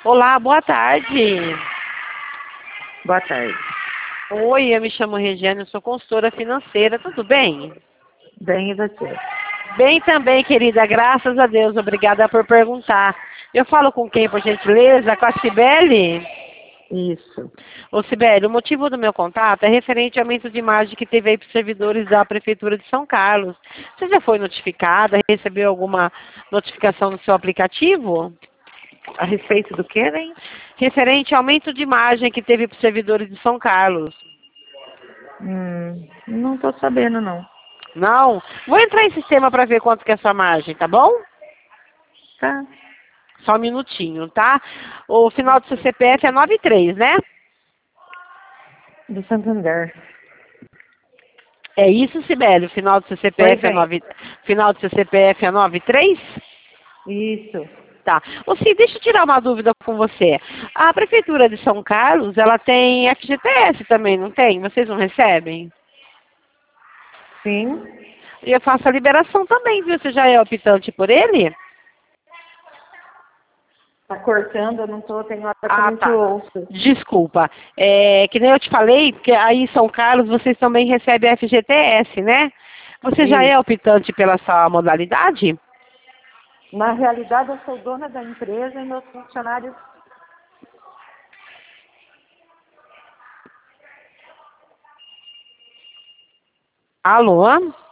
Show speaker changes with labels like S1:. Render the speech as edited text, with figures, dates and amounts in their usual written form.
S1: Olá, boa tarde.
S2: Boa tarde.
S1: Oi, eu me chamo Regiane, eu sou consultora financeira, tudo bem?
S2: Bem, e você?
S1: Bem também, querida, graças a Deus, obrigada por perguntar. Eu falo com quem, por gentileza? Com a Cibele?
S2: Isso.
S1: Ô, Cibele, o motivo do meu contato é referente ao aumento de imagem que teve aí para os servidores da Prefeitura de São Carlos. Você já foi notificada? Recebeu alguma notificação no seu aplicativo?
S2: A respeito do que, hein?
S1: Referente ao aumento de imagem que teve para os servidores de São Carlos.
S2: Não estou sabendo, não.
S1: Não? Vou entrar em sistema para ver quanto que é a sua margem, tá bom?
S2: Tá.
S1: Só um minutinho, tá? O final do seu CPF é 93, né?
S2: Do Santander.
S1: É isso, Sibeli? O final do seu
S2: Pois
S1: CPF é
S2: é.
S1: 9... Final do seu CPF é 93?
S2: Isso.
S1: Tá. Ô, Sim, deixa eu tirar uma dúvida com você. A Prefeitura de São Carlos, ela tem FGTS também, não tem? Vocês não recebem?
S2: Sim.
S1: E eu faço a liberação também, viu? Você já é optante por ele?
S2: Tá cortando, eu não tô, tem hora que eu
S1: Ah,
S2: não te
S1: tá.
S2: ouço.
S1: Desculpa. É, que nem eu te falei, porque aí em São Carlos vocês também recebem FGTS, né? Você já é
S2: Isso.
S1: optante pela sua modalidade?
S2: Na realidade, eu sou dona da empresa e meus funcionários...
S1: Alô?